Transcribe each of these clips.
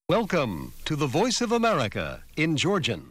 Welcome to the Voice of America in Georgian.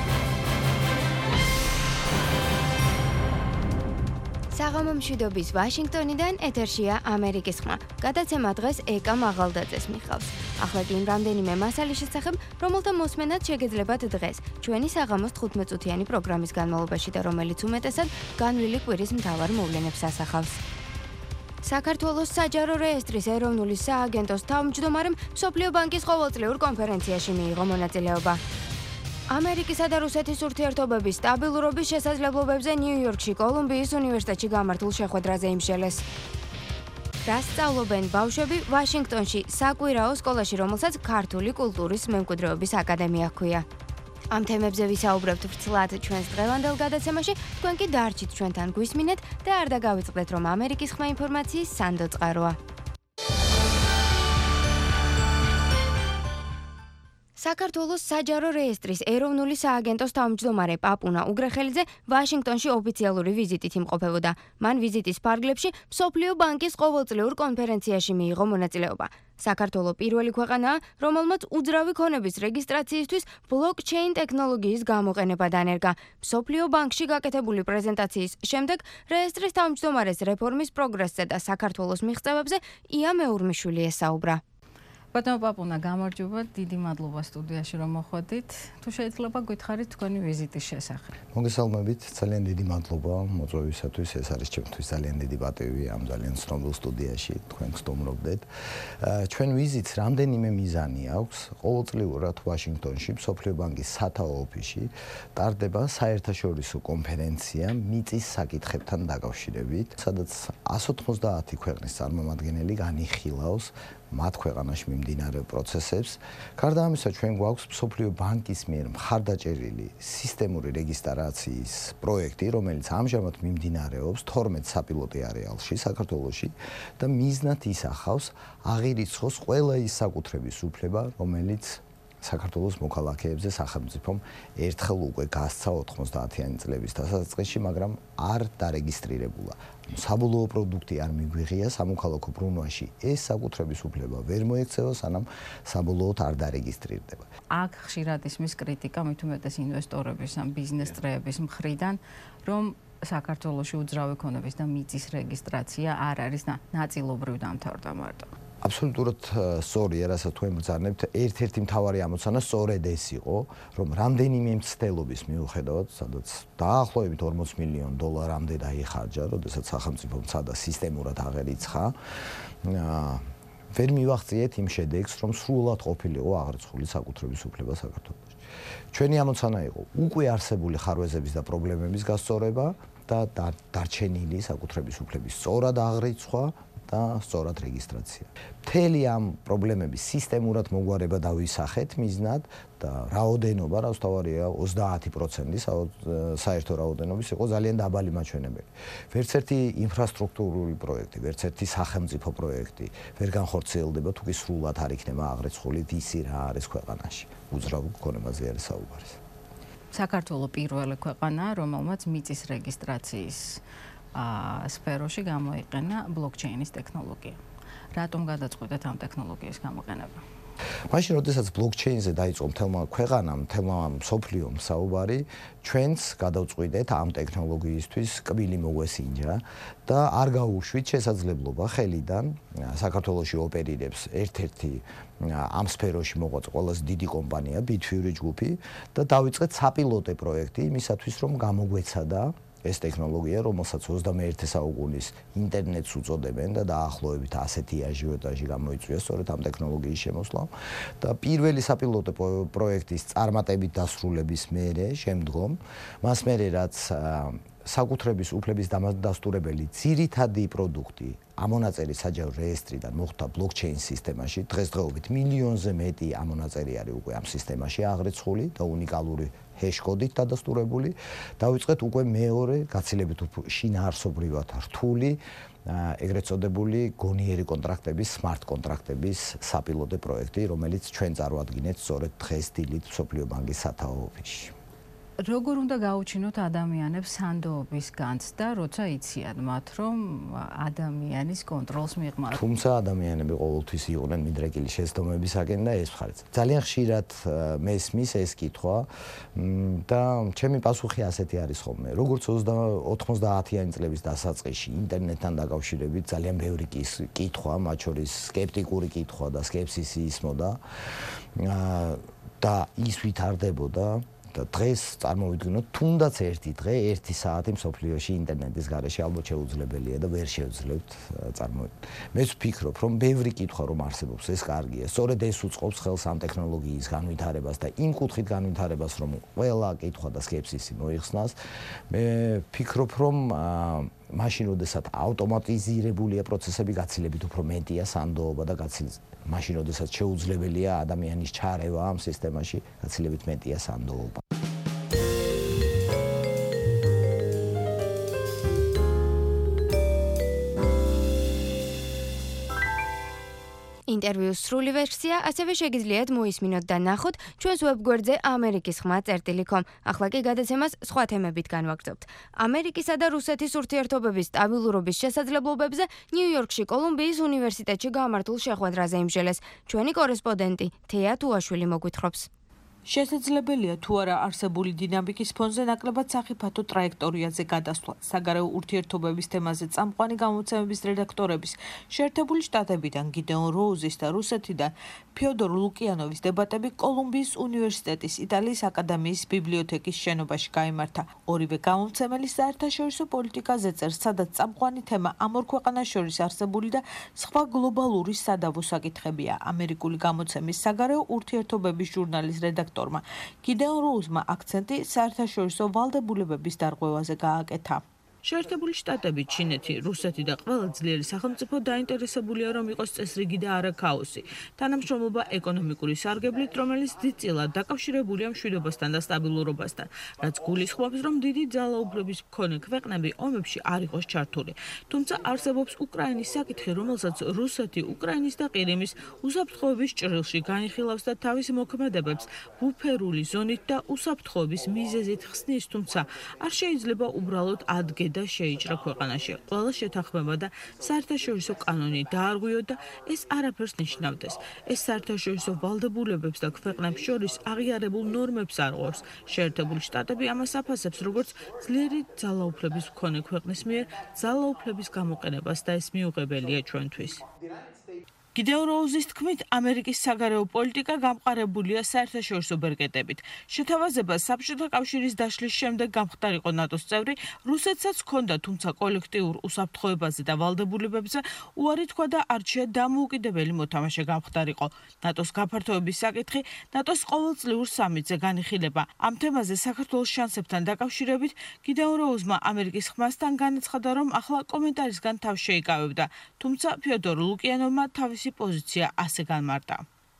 საღამომშვიდობის ვაშინგტონიდან ეთერშია ამერიკის ხმა. გადაცემა დღეს ეკა მაღალდაძეს მიხავს. ახლა კი იმ რამდენიმე მასალის შესახებ, რომელთა მოსმენაც შეგეძლებათ დღეს, ჩვენი საღამოს 15 წუთიანი პროგრამის განმავლობაში და რომელიც უმეტესად განვლილი კვირის მთავარ მოვლენებს ასახავს. საქართველოს საჯარო რეესტრის ეროვნული სააგენტოს თავმჯდომარემ მსოფლიო ბანკის ყოველწლიურ კონფერენციაში მიიღო მონაწილეობა. ამერიკისა და რუსეთის ურთიერთობების სტაბილურობის შესაძლებლობებზე ნიუ-იორკში კოლუმბიის უნივერსიტეტში გამართულ შეხვედრაზე იმსჯელეს. რას სწავლობენ ბავშვები ვაშინგტონში საკვირაო სკოლაში, რომელსაც ქართული კულტურის მემკვიდრეობის აკადემია ჰქვია. ამ თემებზე ვისაუბრებთ ვრცლად ჩვენს დღევანდელ გადაცემაში, თქვენ კი დარჩით ჩვენთან გვისმინეთ და არ დაგავიწყდეთ, რომ ამერიკის ხმა ინფორმაციის სანდო წყაროა. საქართველოს საჯარო რეესტრის ეროვნული სააგენტოს თავმჯდომარე პაპუნა უგრეხელიძე ვაშინგტონში ოფიციალური ვიზიტით იმყოფებოდა. მან ვიზიტის ფარგლებში მსოფლიო ბანკის ყოველწლიურ კონფერენციაში მიიღო მონაწილეობა. საქართველო პირველი ქვეყანაა, რომელმაც უძრავი ქონების რეგისტრაციისთვის ბლოკჩეინ ტექნოლოგიის გამოყენება დანერგა. მსოფლიო ბანკში გაკეთებული პრეზენტაციის შემდეგ რეესტრის თავმჯდომარეს რეფორმის პროგრესზე და საქართველოს მიღწევებზე ია მეურმიშვილი ესაუბრა. ბატონო პაპუნა, გამარჯობა, დიდი მადლობა სტუდიაში რომ მოხვედით. თუ შეიძლება გითხარით თქვენი ვიზიტის შესახებ. მოგესალმებით, ძალიან დიდი მადლობა მოწვევისათვის. ეს არის ჩემთვის ძალიან დიდი პატივი ამ ძალიან ცნობილ სტუდიაში თქვენ გსტუმრობდეთ. ჩვენ ვიზიტს რამდენიმე მიზანი აქვს. ყოველწლიურად ვაშინგტონში, მსოფლიო ბანკის სათაო ოფისში ტარდება საერთაშორისო კონფერენცია მიწის საკითხებთან დაკავშირებით, სადაც 190 ქვეყნის წარმომადგენელი განიხილავს მათ ქვეყანაში მიმდინარე პროცესებს. გარდა ამისა, ჩვენ გვაქვს მსოფლიო ბანკის მიერ მხარდაჭერილი სისტემური რეგისტრაციის პროექტი, რომელიც ამჟამად მიმდინარეობს 12 საპილოტო არეალში საქართველოში და მიზნად ისახავს აღირიცხოს ყველა ის საკუთრების უფლება, რომელიც საქართველოს მოქალაქეებზე სახელმწიფომ ერთხელ უკვე გასცა 90-იანი წლების დასაწყისში, მაგრამ არ დარეგისტრირებულა. საბოლოო პროდუქტი არ მიგვიღია სამოქალაქო ბრუნვაში. ეს საკუთრების უფლება ვერ მოექცევა, სანამ საბოლოოდ არ დარეგისტრირდება. აქ ხშირად ისმის კრიტიკა მით უმეტეს ინვესტორების ან ბიზნეს წრეების მხრიდან, რომ საქართველოში უძრავი ქონების და მიწის რეგისტრაცია არ არის ნაწილობრივ დამთავრდა მარტო. აბსოლუტურად სწორია, რასაც თქვენ ბრძანებთ. ერთ-ერთი მთავარი ამოცანა სწორედ ეს იყო, რომ რამდენიმე მცდელობის მიუხედავად, სადაც დაახლოებით $40 მილიონ დაიხარჯა, როდესაც სახელმწიფო მცადა სისტემურად აღერიცხა, ვერ მივაღწიეთ იმ შედეგს, რომ სრულად ყოფილიყო აღრიცხული საკუთრების უფლება საქართველოში. ჩვენი ამოცანა იყო უკვე არსებული ხარვეზების და პრობლემების გასწორება და დარჩენილი საკუთრების უფლების სწორად აღრიცხვა და სწორად რეგისტრაცია. მთელი ამ პრობლემების სისტემურად მოგვარება დავისახეთ მიზნად და რაოდენობა, რაც თავარია 30% საერთო რაოდენობის იყო ძალიან დაბალი მაჩვენებელი. ვერც ერთი ინფრასტრუქტურული პროექტი, ვერც ერთი სახელმწიფო პროექტი ვერ განხორციელდება, თუ კი სრულად არ იქნება აღრიცხული ისი რა არის ქვეყანაში. უძრავ ქონებაზე არის საუბარი. საქართველო პირველი ქვეყანაა, რომელმაც მიწის რეგისტრაციის სფეროში გამოიყენა ბლოკჩეინის ტექნოლოგია. რატომ გადაწყვეტეთ ამ ტექნოლოგიის გამოყენება? მაშინ, როდესაც ბლოკჩეინზე დაიწყო მთელმა ქვეყანამ, მთელმა მსოფლიომ საუბარი, ჩვენც გადავწყვიტეთ ამ ტექნოლოგიისთვის კბილი მოგვესინჯა და არ გაუშვით შესაძლებლობა ხელიდან საქართველოში ოპერირებს ერთ-ერთი ამ სფეროში მოღვაწე ყველაზე დიდი კომპანია ბითფიური ჯგუფი და დავიწყეთ საპილოტო პროექტი იმისათვის, რომ გამოგვეცადა ეს ტექნოლოგია, რომელსაც 21 საუკუნის ინტერნეტს უწოდებენ და დაახლოებით ასეთი აჟიოტაჟი გამოიწვია სწორედ ამ ტექნოლოგიის შემოსვლამ და პირველი საპილოტო პროექტის წარმატებით დასრულების მერე შემდგომ მას მერე რაც საკუთრების უფლების დამადასტურებელი ძირითადი პროდუქტი ამონაწერი საჯარო რეესტრიდან მოხვდა ბლოკჩეინ სისტემაში. დღესდღეობით მილიონზე მეტი ამონაწერი არის უკვე ამ სისტემაში აღრიცხული და უნიკალური ჰეშ-კოდით დადასტურებული. დავიწყეთ უკვე მეორე გაცილებით შინაარსობრივად რთული ეგრეთ წოდებული გონიერი კონტრაქტების, smart კონტრაქტების საპილოტო პროექტი, რომელიც ჩვენ წარვადგინეთ სწორედ დღეს დილით მსოფლიო ბანკის სათაო ოფისში. როგორ უნდა გაუჩინოთ ადამიანებს სანდოობის განცდა, როცა იციან მათ, რომ ადამიანის კონტროლს მიღმართ. თუმცა ადამიანები ყოველთვის იყვნენ მიდრეკილი შეცდომებისაკენ და ეს მხარეც. ძალიან ხშირად მესმის ეს კითხვა და ჩემი პასუხი ასეთი არის ხოლმე. როგორც 90-იანი წლების დასაწყისში ინტერნეტთან დაკავშირებით ძალიან ბევრი კითხვა, მათ შორის სკეპტიკური კითხვა და სკეპსისი ისმოდა და ის ვითარდებოდა. და დღეს წარმოვიდგინოთ, თუნდაც ერთი დღე, ერთი საათი მსოფლიოში ინტერნეტის გარეშე ალბათ შეუძლებელია და ვერ შევძლებთ წარმოვიდგინოთ. მე ვფიქრობ, რომ ბევრი კითხვა რომ არსებობს, ეს კარგია. სწორედ ეს უწყობს ხელს ამ ტექნოლოგიის განვითარებას და იმ კუთხით განვითარებას, რომ ყველა კითხვა და სკეპსისი მოიხსნას. მე ვფიქრობ, რომ მაშინ, როდესაც ავტომატიზირებულია პროცესები, გაცილებით უფრო მეტია სანდოობა და მაშინ, როდესაც შეუძლებელია ადამიანის ჩარევა ამ სისტემაში, გაცილებით მეტია სანდოობა. ინტერვიუს სრული ვერსია ასევე შეგიძლიათ მოისმინოთ და ნახოთ ჩვენს ვებგვერდზე amerikisxma.com. ახლა კი გადაცემას სხვა თემებით განვაგრძობთ. ამერიკისა და რუსეთის ურთიერთობების სტაბილურობის შესაძლებლობებზე ნიუ-იორკში კოლუმბიის უნივერსიტეტში გამართულ შეხვედრაზე იმსჯელეს. ჩვენი კორესპონდენტი თეა თუაშვილი მოგვითხრობს. შესაძლებელია თუ არა არსებული დინამიკის ფონზე ნაკლებად სახიფათო ტრაექტორიაზე გადასვლა. საგარეო ურთიერთობების თემაზე წამყვანი გამოცემების რედაქტორების შეერთებული შტატებიდან გიდეონ როუზის და რუსეთიდან ფიოდორ ლუკიანოვის დებატები კოლუმბიის უნივერსიტეტის იტალიის აკადემიის ბიბლიოთეკის შენობაში გაიმართა. ორივე გამომცემელი საერთაშორისო პოლიტიკაზე წერს, სადაც წამყვანი თემა ამ ორ ქვეყანას შორის არსებული და სხვა გლობალური სადავო საკითხებია. ამერიკული გამოცემის საგარეო ურთიერთობების ჟურნალის რედაქტორ გიდეონ როუზმა აქცენტი საერთაშორისო ვალდებულებების დარღვევაზე გააკეთა. შეერთებული შტატები, ჩინეთი, რუსეთი და ყველა ძლიერი სახელმწიფო დაინტერესებულია, რომ იყოს წესრიგი და არა ქაოსი. თანამშრომლობა ეკონომიკური სარგებლით, რომელიც დიდწილად დაკავშირებულია მშვიდობასთან და სტაბილურობასთან, რაც გულისხმობს, რომ დიდი ძალაუფლების მქონე ქვეყნები ომებში არ იყოს ჩართული. თუმცა არსებობს უკრაინის საკითხი, რომელსაც რუსეთი უკრაინის და ყირიმის უსაფრთხოების ჭრილში განიხილავს და თავის მოქმედებებს ბუფერული ზონით და უსაფრთხოების მიზეზით ხსნის, თუმცა არ შეიძლება უბრალოდ ადგე და შეიჭრა ქვეყანაში. ყველა შეთანხმება და საერთაშორისო კანონი დაარღვიო და ეს არაფერს ნიშნავდეს. ეს საერთაშორისო ვალდებულებებს და ქვეყნებს შორის აღიარებულ ნორმებს არღვევს. შეერთებული შტატები ამას აფასებს, როგორც ძლიერი ძალაუფლების მქონე ქვეყნის მიერ ძალაუფლების გამოყენებას და ეს მიუღებელია ჩვენთვის. გიდეონ როუზის თქმით, ამერიკის საგარეო პოლიტიკა გამყარებულია საერთაშორისო ბერკეტებით. შეთავაზება საბჭოთა კავშირის დაშლის შემდეგ გამხდარიყო ნატოს წევრი, რუსეთსაც ჰქონდა, თუმცა კოლექტიურ უსაფრთხოებაზე და ვალდებულებებზე უარი თქვა და არჩია დამოუკიდებელი მოთამაშე გამხდარიყო. ნატოს გაფართოების საკითხი ნატოს ყოველწლიურ სამიტზე განიხილება. ამ თემაზე საქართველოს შანსებთან დაკავშირებით გიდეონ როუზმა ამერიკის ხმასთან განაცხადა, რომ ახლა კომენტარისგან თავს შეიკავებდა, თუმცა ფიოდორ ლუკიანოვმა თავის პოზიცია ასე განმარტა.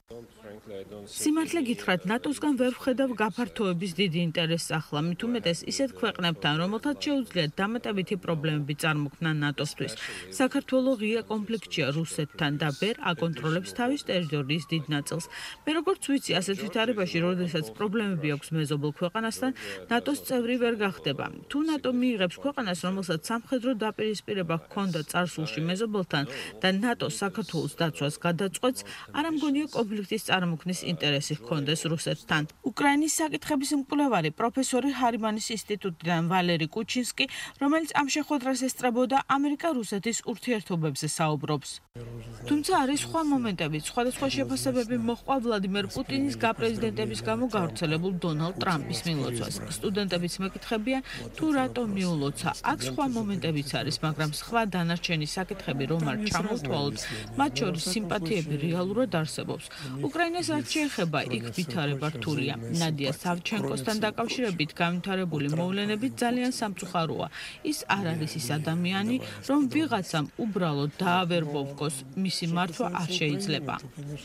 სიმართლე გითხრათ, ნატოსგან ვერ ვხედავ გაფართოების დიდი ინტერესს ახლა, მით უმეტეს ისეთ ქვეყნებთან, რომელთაც შეუძლიათ დამატებითი პრობლემები წარმოქმნან ნატოსთვის. საქართველოს ღია კონფლიქტია რუსეთთან და ვერ აკონტროლებს თავის ტერიტორიის დიდ ნაწილს. მე როგორც ვიცი, ასეთ ვითარებაში, როდესაც პრობლემები აქვს მეზობელ ქვეყანასთან, ნატოს წევრი ვერ გახდება. თუ ნატო მიიღებს ქვეყანას, რომელსაც სამხედრო დაპირისპირება ჰქონდა წარსულში მეზობელთან და ნატო საქართველოს დაცვას გადაწყვეტს, არ ამგონია კონფლიქტის წარმოქმნის ინტერესი ჰქონდეს რუსეთთან. უკრაინის საკითხების მკვლევარი პროფესორი ჰარიმანის ინსტიტუტიდან ვალერი კუჩინსკი, რომელიც ამ შეხვედრას ესწრებოდა, ამერიკა-რუსეთის ურთიერთობებზე საუბრობს. თუმცა არის სხვა მომენტებიც, სხვადასხვა შეფასებები მოჰყვა ვლადიმერ პუტინის გაპრეზიდენტების გამო გავრცელებულ დონალდ ტრამპის მილოცვას. სტუდენტებიც მეკითხებიან, თუ რატომ მიულოცა. აქ სხვა მომენტებიც არის, მაგრამ სხვა დანარჩენი საკითხები რომ არ ჩამოვთვალოთ, მათ შორის სიმპათიები რეალურად არსებობს. უკრაინას რაც შეეხება, იქ ვითარება რთულია. ნადია სავჩენკოსთან დაკავშირებით განვითარებული მოვლენები ძალიან სამწუხაროა. ის არ არის ის ადამიანი, რომ ვიღაცამ უბრალოდ დაავერბოვკოს, მისი მართვა არ შეიძლება.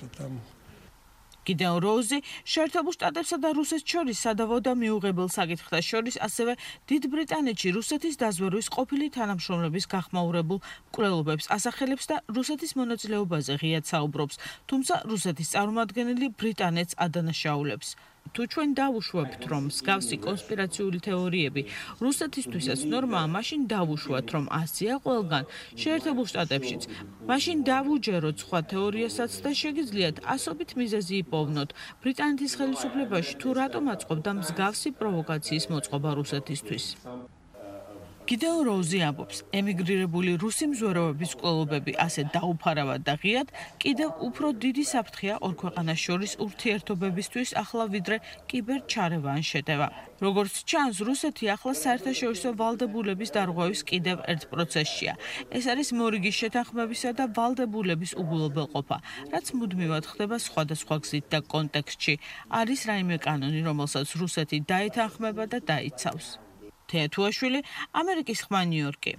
გიდეონ როუზი შეერთებულ შტატებსა და რუსეთს შორის სადავო და მიუღებელ საკითხთა შორის ასევე დიდ ბრიტანეთში რუსეთის დაზვერვის ყოფილი თანამშრომლების გახმაურებულ მკვლელობებს ასახელებს და რუსეთის მონაწილეობაზე ღიად საუბრობს, თუმცა რუსეთის წარმომადგენელი ბრიტანეთს ადანაშაულებს. თუ ჩვენ დავუშვებთ, რომ მსგავსი კონსპირაციული თეორიები რუსეთისთვისაც ნორმაა, მაშინ დავუშვათ, რომ ასეა ყველგან, შეერთებულ შტატებშიც. მაშინ დავუჯეროთ სხვა თეორიასაც და შეგიძლიათ ასობით მიზეზი იპოვნოთ ბრიტანეთის ხელისუფლებაში თუ რატომ აწყობდა მსგავსი პროვოკაციის მოწყობა რუსეთისთვის. კიდევ როუზი ამბობს, ემიგრირებული რუსი მზვეროების კვლევები ასე დაუფარავად და ღიად კიდევ უფრო დიდი საფრთხეა ორ ქვეყანას შორის ურთიერთობებისთვის ახლა ვიდრე კიბერჩარევა ან შეტევა. როგორც ჩანს, რუსეთი ახლა საერთაშორისო ვალდებულების დარღვევის კიდევ ერთ პროცესშია. ეს არის მორიგის შეთანხმებისა და ვალდებულების უგულობელყოფა, რაც მუდმივად ხდება სხვადასხვა გზით და კონტექსტში. არის რაიმე კანონი, რომელსაც რუსეთი დაეთანხმება და დაიცავს. თეათუაშვილი, ამერიკის ხმა, ნიუ-იორკი.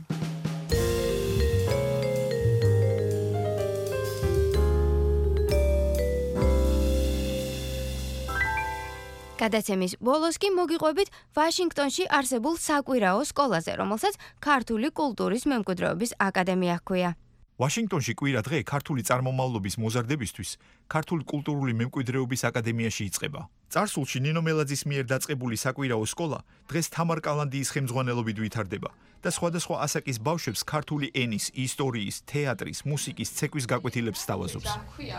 გადაცემის ბოლოს კი მოგიყვებით ვაშინგტონში არსებულ საკვირაო სკოლაზე, რომელსაც ქართული კულტურის მემკვიდრეობის აკადემია ჰქვია. ვაშინგტონში კვირა დღე ქართული წარმომავლობის მოზარდებისთვის ქართული კულტურული მემკვიდრეობის აკადემიაში იწყება. წარსულში ნინო მელაძის მიერ დაწყებული საკვირაო სკოლა დღეს თამარ კალანდიის ხელმძღვანელობით ვითარდება და სხვადასხვა ასაკის ბავშვებს ქართული ენის, ისტორიის, თეატრის, მუსიკის, ცეკვის გაკვეთილებს სთავაზობს.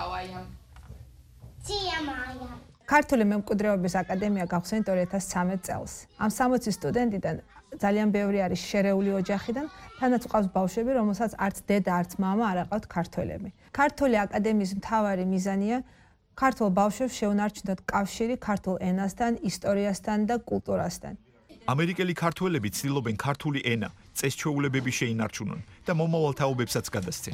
ქართული მემკვიდრეობის აკადემია გავხსენით 2013 წელს. ამ 60 სტუდენტიდან ძალიან ბევრი არის შერეული ოჯახიდან, თანაც ყავს ბავშვები, რომელსაც არც დედა, არც მამა არ აყავთ ქართველები. ქართული აკადემიის მთავარი მიზანია ქართულ ბავშვებს შეუნარჩუნოთ კავშირი ქართულ ენასთან, ისტორიასთან და კულტურასთან. ამერიკელი ქართველები ცდილობენ ქართული ენა, წესჩვეულებები შეინარჩუნონ და მომავალ თაობებსაც გადასცენ.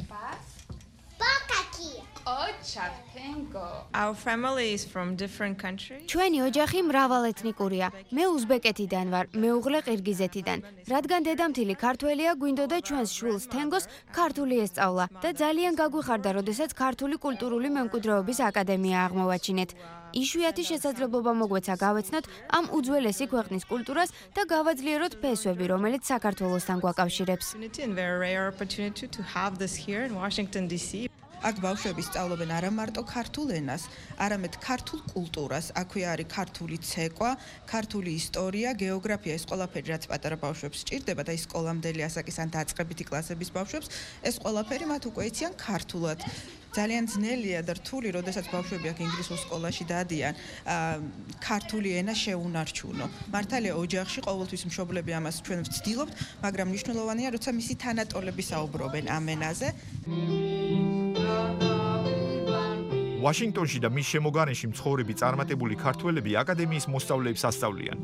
Our family is from different countries. ჩვენი ოჯახი მრავალეთნიკურია. მე უზბეკეთიდან ვარ, მეუღლე ყირგიზეთიდან. რადგან დედამთილი ქართველია, გვინდოდა ჩვენს შვილს თენგოს ქართული ესწავლა და ძალიან გაგვიხარდა, როდესაც ქართული კულტურული მემკვიდრეობის აკადემია აღმოვაჩინეთ. იშვიათი შესაძლებლობა მოგვეცა გავეცნოთ ამ უძველესი ქვეყნის კულტურას და გავაძლიეროთ ფესვები, რომელიც საქართველოსთან გვაკავშირებს. And very rare opportunity to have this here in Washington DC. აქ ბავშვები სწავლობენ არა მარტო ქართულ ენას, არამედ ქართულ კულტურას. აქვე არის ქართული ცეკვა, ქართული ისტორია, გეოგრაფია, ეს ყველაფერი, რაც პატარა ბავშვებს სჭირდება და ის სკოლამდელი ასაკის ან დაწყებითი კლასების ბავშვებს, ეს ყველაფერი მათ უკვე იციან ქართულად. ძალიან ძნელია და რთული, როდესაც ბავშვები აქ ინგლისურ სკოლაში დადიან, ქართული ენა შეუნარჩუნო. მართალია ოჯახში ყოველთვის მშობლები ამას ჩვენ ვცდილობთ, მაგრამ მნიშვნელოვანია, როცა მისი თანატოლები საუბრობენ ამ ენაზე. ვაშინგტონში და მის შემოგარენში მცხოვრები წარმატებული ქართველები აკადემიის მოსწავლეებს ასწავლიან.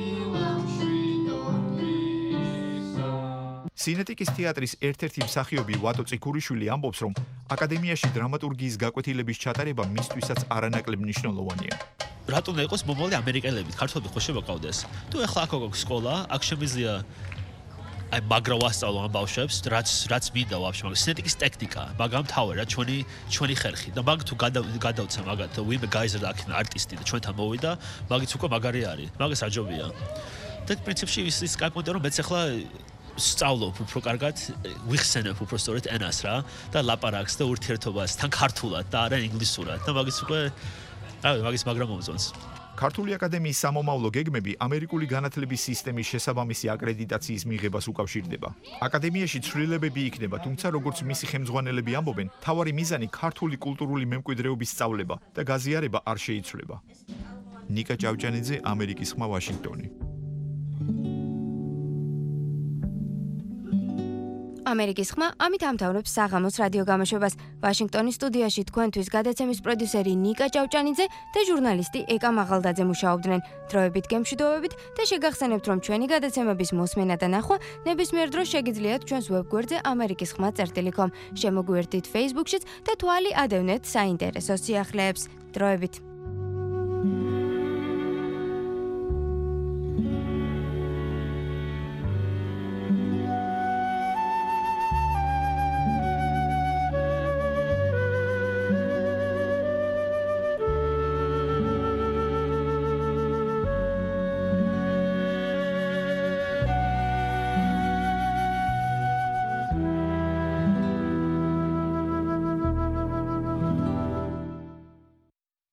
სინეტიკის თეატრის ერთ-ერთი მსახიობი ვატო წიქურიშვილი ამბობს, რომ აკადემიაში დრამატურგიის გაკვეთილების ჩატარება მისთვისაც არანაკლებ მნიშვნელოვანია. რატომ და იყოს მომავალი ამერიკელები, ქართველები ხო შემოყავდეს? თუ ეხლა აქ აქვს სკოლა, აქ შემიძლია აი მაგრა ვასწავლო ამ ბავშვებს, რაც მინდა ვაფშე, მაგრამ სინეტიკის ტექნიკა, მაგრამ თავი რა ჩვენი ხერხი და მაგ თუ გადავცა მაგათ ვიმე გაიზარდა აქ არტისტი და ჩვენთან მოვიდა, მაგიც უკვე მაგარი არის. მაგას აჯობია. და პრინციპში ის კაპონტე რომ მეც ახლა სწავლობ უფრო კარგად, ვიხსენებ უფრო სწორედ ენას რა და ლაპარაკს და ურთიერთობას თან ქართულად და არა ინგლისურად და მაგის უკვე მაგის მაგრამ მომწონს. ქართული აკადემიის სამომავლო გეგმები ამერიკული განათლების სისტემის შესაბამისი აკრედიტაციის მიღებას უკავშირდება. აკადემიაში ცვლილებები იქნება, თუმცა როგორც მისი ხელმძღვანელები ამბობენ, მთავარი მიზანი ქართული კულტურული მემკვიდრეობის სწავლება და გაზიარება არ შეიცვლება. ნიკა ჭავჭანიძე, ამერიკის ხმა, ვაშინგტონი. ამერიკის ხმა ამით ამთავრებს საღამოს რადიო გამოშვებას. ვაშინგტონის სტუდიაში თქვენთვის გადაცემის პროდიუსერი ნიკა ჭავჭანიძე და ჟურნალისტი ეკა მაღალდაძე მუშაობდნენ. დროებით გემშვიდობებით და შეგახსენებთ, რომ ჩვენი გადაცემების მოსმენა და ნახვა ნებისმიერ დროს შეგიძლიათ ჩვენს ვებგვერდზე amerikiskhma.com. შემოგვიერთდით Facebook-შიც და თვალი ადევნეთ საინტერესო სიახლეებს. დროებით.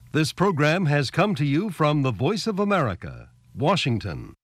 This program has come to you from the Voice of America, Washington.